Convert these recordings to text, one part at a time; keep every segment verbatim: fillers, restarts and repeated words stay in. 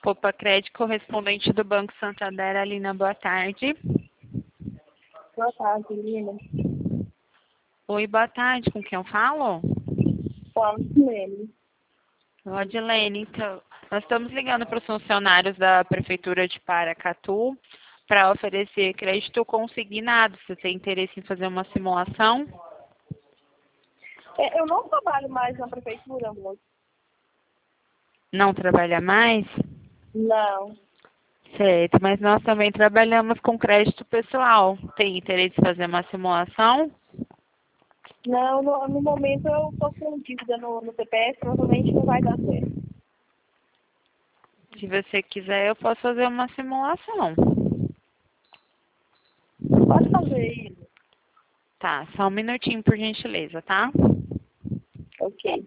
Copa Crédito, correspondente do Banco Santander, Alina, boa tarde. Boa tarde, Lina. Oi, boa tarde, com quem eu falo? Fala com ele. Odilene, então, nós estamos ligando para os funcionários da Prefeitura de Paracatu para oferecer crédito consignado. Você tem interesse em fazer uma simulação? É, eu não trabalho mais na prefeitura, moço. Não trabalha mais? Não. Certo, mas nós também trabalhamos com crédito pessoal. Tem interesse em fazer uma simulação? Não, no, no momento eu estou com dívida no, no C P F, provavelmente não vai dar certo. Se você quiser, eu posso fazer uma simulação. Pode fazer isso. Tá, só um minutinho, por gentileza, tá? Ok.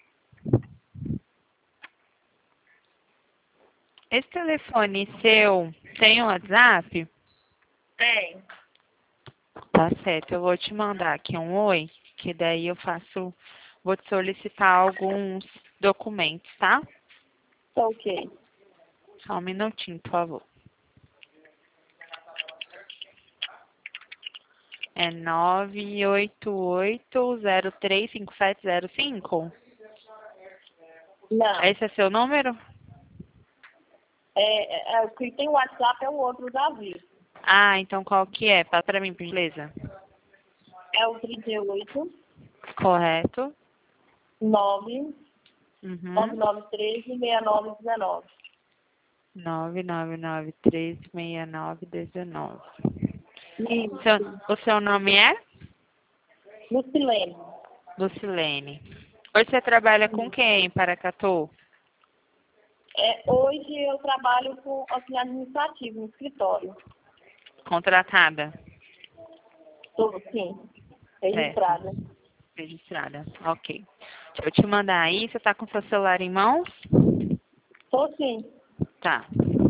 Esse telefone seu tem o WhatsApp? Tem. Tá certo, eu vou te mandar aqui um oi, que daí eu faço, vou te solicitar alguns documentos, tá? Tá ok. Só um minutinho, por favor. É nove oito oito zero três cinco sete zero cinco? Não. Esse é seu número? É, é, é, o que tem WhatsApp é o outro Davi. Ah, então qual que é? Fala pra mim, por gentileza. É o trinta e oito, Correto. nove, nove Uhum. nove três, seis nove um nove. nove nove nove três seis nove um nove. Seu, Isso. o seu nome é? Lucilene. Lucilene. Hoje você trabalha com quem em Paracatu? É, hoje eu trabalho com auxiliar administrativo no escritório. Contratada? Estou, sim, Certo. registrada. Registrada. Ok. Deixa eu te mandar aí. Você tá com seu celular em mãos? Estou, sim. Tá.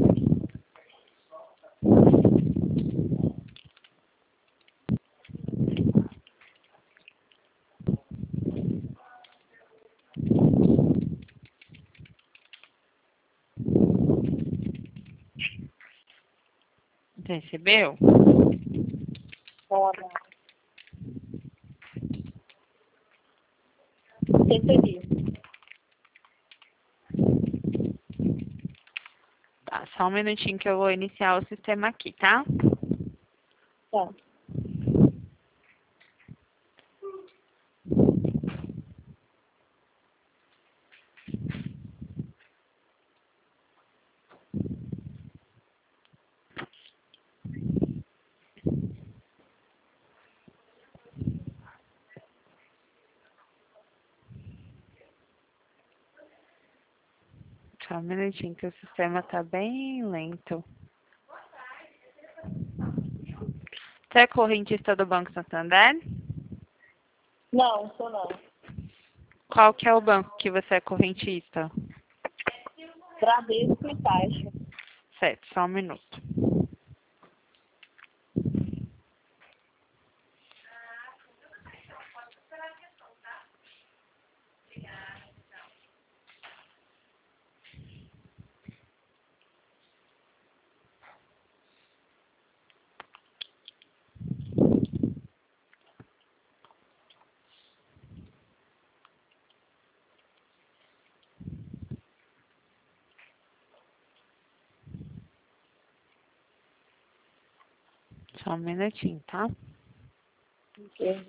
Recebeu? Ora. Recebi. Tá, só um minutinho que eu vou iniciar o sistema aqui, tá? Tá. Só um minutinho que o sistema tá bem lento. Você é correntista do Banco Santander? Não, sou não. Qual que é o banco que você é correntista? Bradesco e Caixa. Certo, só um minuto. Só um minutinho, tá? Ok.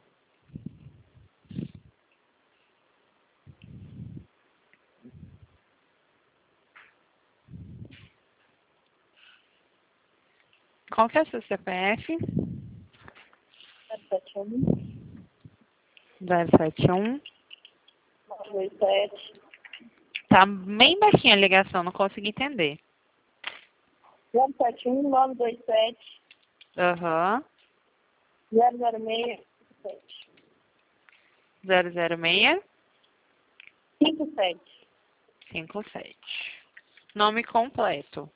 Qual que é o seu C P F? sete um, zero sete um. nove dois sete, Tá bem baixinha a ligação, não consegui entender. zero sete um, nove dois sete, Aham. zero zero seis, sete. zero zero seis cinco sete. cinco sete. Nome completo.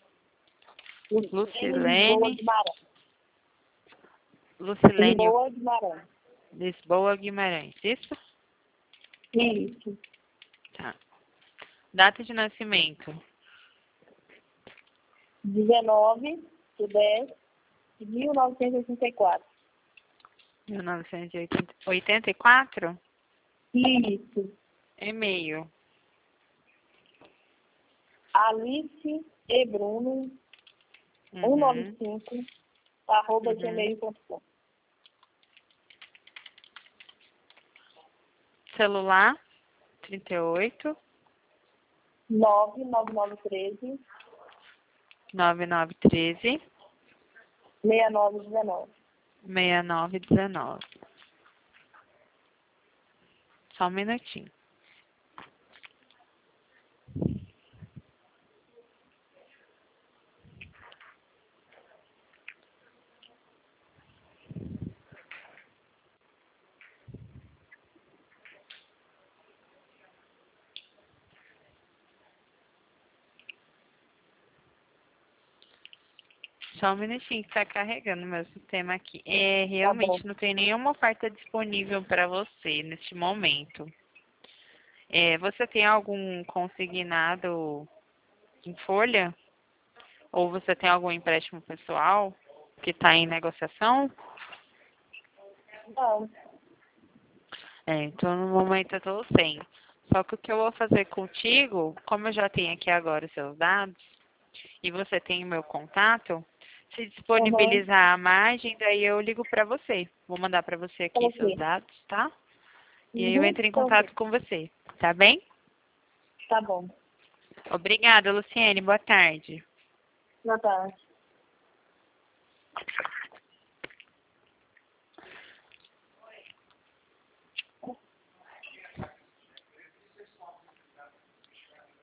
Lisboa Lucilene. Guimarães. Lucilene Lisboa Guimarães. Lisboa Guimarães. Isso? Isso. Tá. Data de nascimento. dezenove de dez de mil novecentos e oitenta e quatro. mil novecentos e oitenta e quatro? Isso. E-mail. Alice e Bruno, Uhum. cento e noventa e cinco, arroba Uhum. gmail ponto com. Celular? trinta e oito, nove nove nove treze, nove nove um três, seis nove um nove. seis nove um nove. Só um minutinho. Só um minutinho que está carregando meu sistema aqui. É, realmente bom. não tem nenhuma oferta disponível para você neste momento. É, você tem algum consignado em folha? Ou você tem algum empréstimo pessoal que está em negociação? Não, É, então no momento eu estou sem. Só que o que eu vou fazer contigo, como eu já tenho aqui agora os seus dados, e você tem o meu contato, se uhum. disponibilizar a margem, daí eu ligo para você. Vou mandar para você aqui seus Ok. dados, tá? E aí eu Uhum. entro em Então, ok. contato com você, tá bem? Tá bom. Obrigada, Luciene. Boa tarde. Boa tarde.